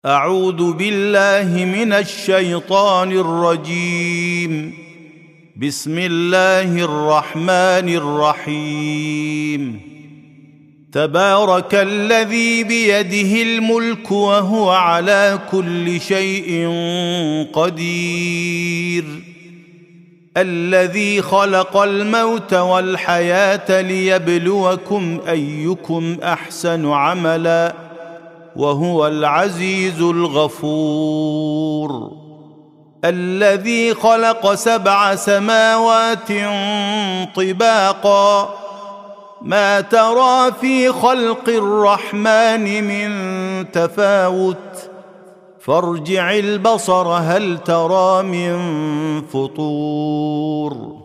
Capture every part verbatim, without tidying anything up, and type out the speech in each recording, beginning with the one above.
أعوذ بالله من الشيطان الرجيم. بسم الله الرحمن الرحيم. تبارك الذي بيده الملك وهو على كل شيء قدير، الذي خلق الموت والحياة ليبلوكم أيكم أحسن عملا وهو العزيز الغفور، الذي خلق سبع سماوات طباقا ما ترى في خلق الرحمن من تفاوت فارجع البصر هل ترى من فطور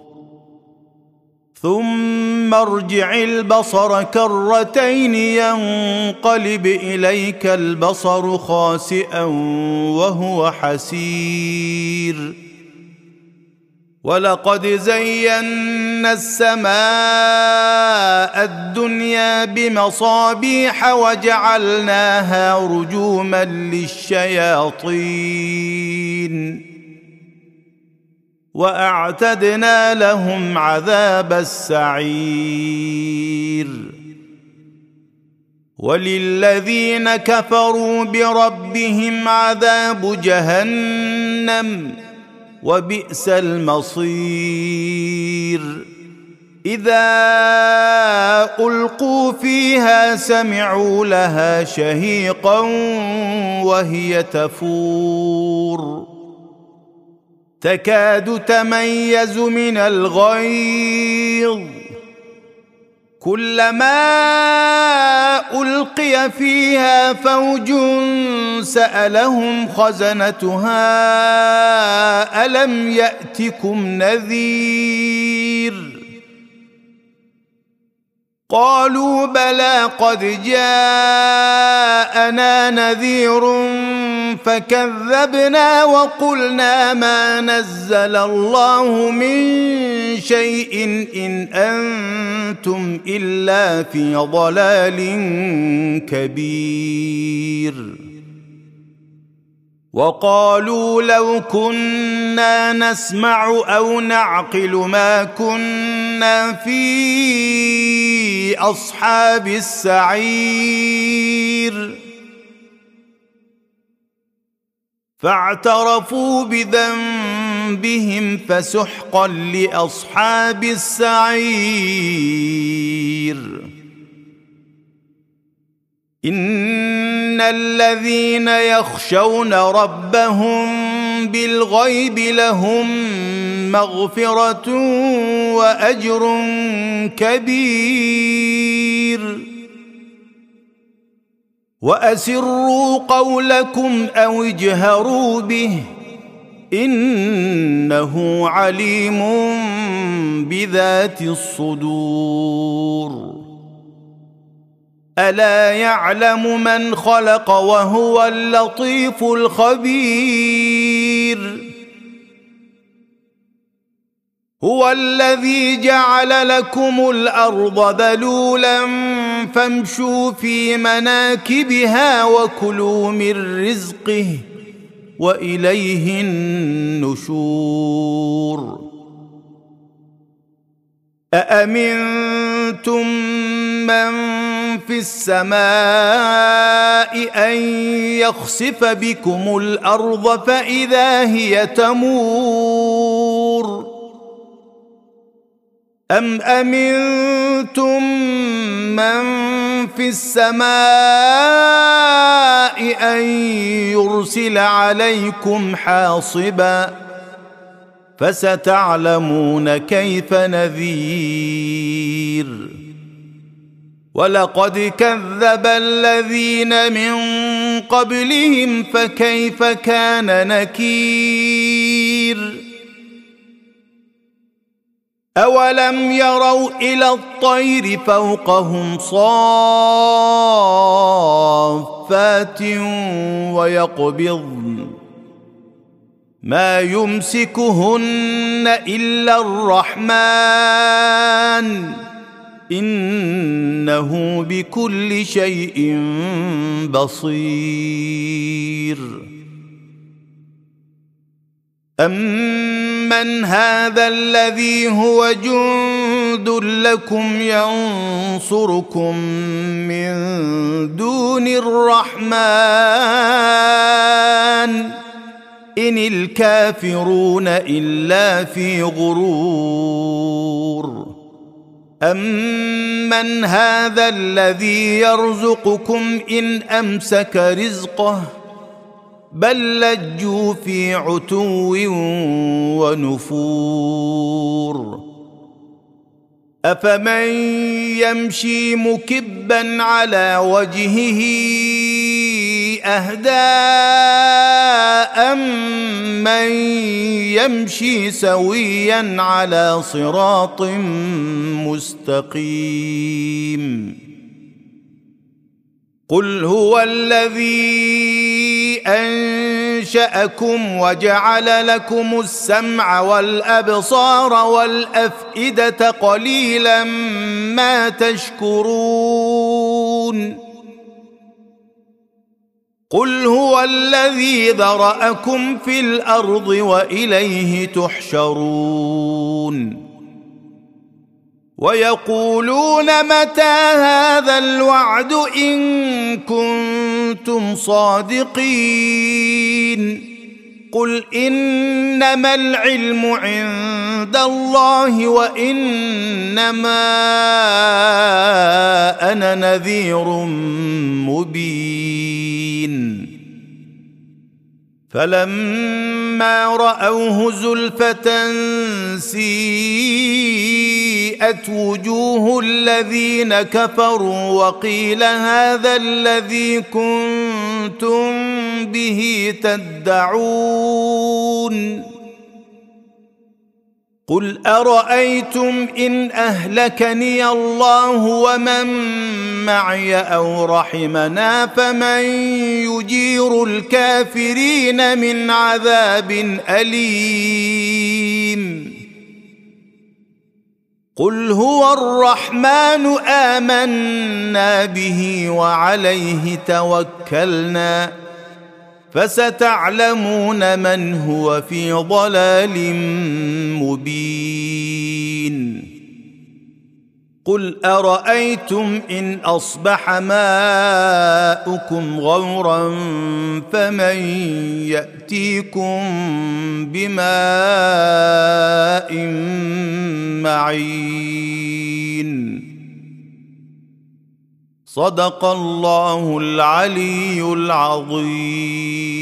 ثم ارجع البصر كرتين ينقلب إليك البصر خاسئا وهو حسير، ولقد زينا السماء الدنيا بمصابيح وجعلناها رجوما للشياطين وأعتدنا لهم عذاب السعير، وللذين كفروا بربهم عذاب جهنم وبئس المصير. إذا ألقوا فيها سمعوا لها شهيقا وهي تفور تكاد تميز من الغيظ، كلما ألقي فيها فوج سألهم خزنتها ألم يأتكم نذير، قالوا بلى قد جاءنا نذير فكذبنا وقلنا ما نزل الله من شيء إن أنتم إلا في ضلال كبير، وقالوا لو كنا نسمع أو نعقل ما كنا في أصحاب السعير، فاعترفوا بذنبهم فسحقا لأصحاب السعير. إن الذين يخشون ربهم بالغيب لهم مغفرة وأجر كبير، وأسروا قولكم أو اجهروا به إنه عليم بذات الصدور. ألا يعلم من خلق وهو اللطيف الخبير. هو الذي جعل لكم الأرض ذلولا فامشوا في مناكبها وكلوا من رزقه وإليه النشور. أأمنتم من في السماء أن يخسف بكم الأرض فإذا هي تمور، أم أمنتم من في السماء أن يرسل عليكم حاصبا فستعلمون كيف نذير. ولقد كذب الذين من قبلهم فكيف كان نكير. أولم يروا إلى الطير فوقهم صافات ويقبضن ما يمسكهن إلا الرحمن إنه بكل شيء بصير. أمن هذا الذي هو جند لكم ينصركم من دون الرحمن إن الكافرون إلا في غرور. أمن هذا الذي يرزقكم إن أمسك رزقه بل لجوا في عتو ونفور. أفمن يمشي مكبا على وجهه أهدى أمن يمشي سويا على صراط مستقيم. قل هو الذي أنشأكم وجعل لكم السمع والأبصار والأفئدة قليلا ما تشكرون. قل هو الذي ذرأكم في الأرض وإليه تحشرون. ويقولون متى هذا الوعد إن كنتم صادقين. قل إنما العلم عند الله وإنما أنا نذير مبين. فلما رأوه زلفة سيئت وجوه الذين كفروا وقيل هذا الذي كنتم به تدعون. قل أرأيتم إن أهلكني الله ومن معي أو رحمنا فمن يجير الكافرين من عذاب أليم. قل هو الرحمن آمنا به وعليه توكلنا فستعلمون من هو في ضلال مبين. قل أرأيتم إن أصبح ماؤكم غورا فمن يأتيكم بماء معين. صدق الله العلي العظيم.